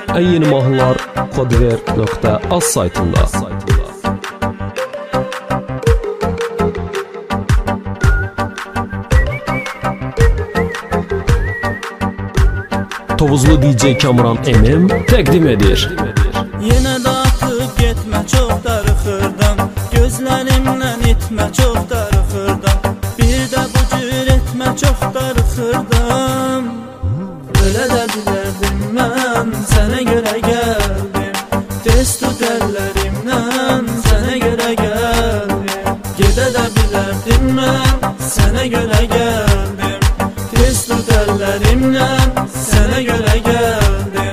ən yeni mahnılar kodver.az saytında. Tovuzlu DJ Kamran MM təqdim edir. Yenə də atıb getmə, çox darıxırdım. Gözlərimdən itmə, çox darıxırdım. Bir də bu cür etmə, çox darıxırdım. Ölə də bilərdim mən, sənə görə gəldim. Tez tut əllərimdən, sənə görə gəldim. Gedə də bilərdim mən, sənə görə gəldim. Tez tut əllərimdən, sənə görə gəldim.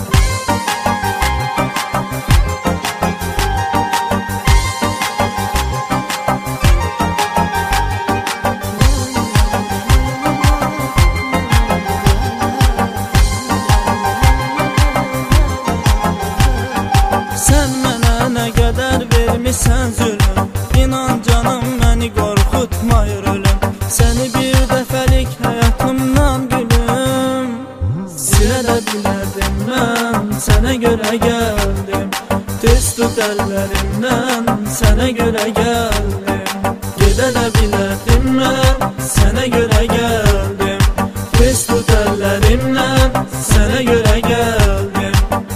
Sən mənə nə qədər vermişsən zülüm, İnan canım məni qorxutmayır ölüm. Səni bir dəfəlik həyatımdan gülüm. Silə də bilərdim mən, sənə görə gəldim. Tez tut əllərimdən, sənə görə gəldim. Gedə də bilərdim mən, sənə görə gəldim. Tez tut əllərimdən, sənə görə gəldim.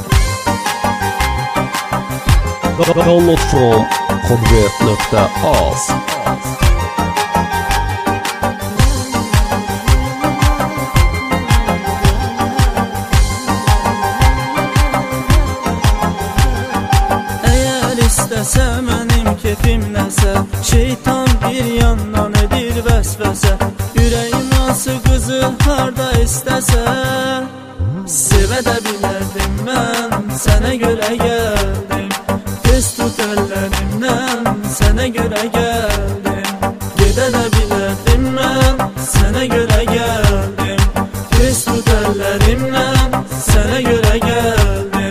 Download from kodver.az. Əgər istəsə mənim kefim nəsə, şeytan bir yandan edir vəsvəsə. Ürəyim hansı qızı harda istəsə, sevə də bilərdim mən, sənə görə gəldim. Tez tut əllərimdən, sənə görə gəldim. Gedə də bilərdim mən, sənə görə gəldim. Tez tut əllərimdən, sənə görə gəldim.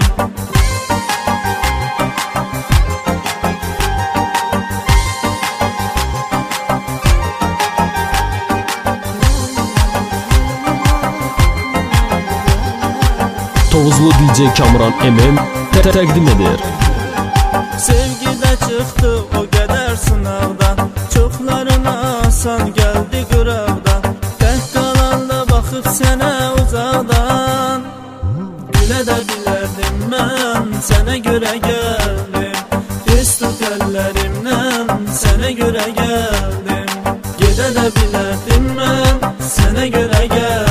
Tovuzlu DJ Kamran MM təqdim edir. Sevgidə çıxdı o qədər sınavdan, çoxlarına asan gəldi qıraqdan. Tək qalanda baxıb sənə uzaqdan, gülə də bilərdim mən, sənə görə gəldim. Tez tut əllərimdən, sənə görə gəldim. Gedə də bilərdim mən, sənə görə gəldim.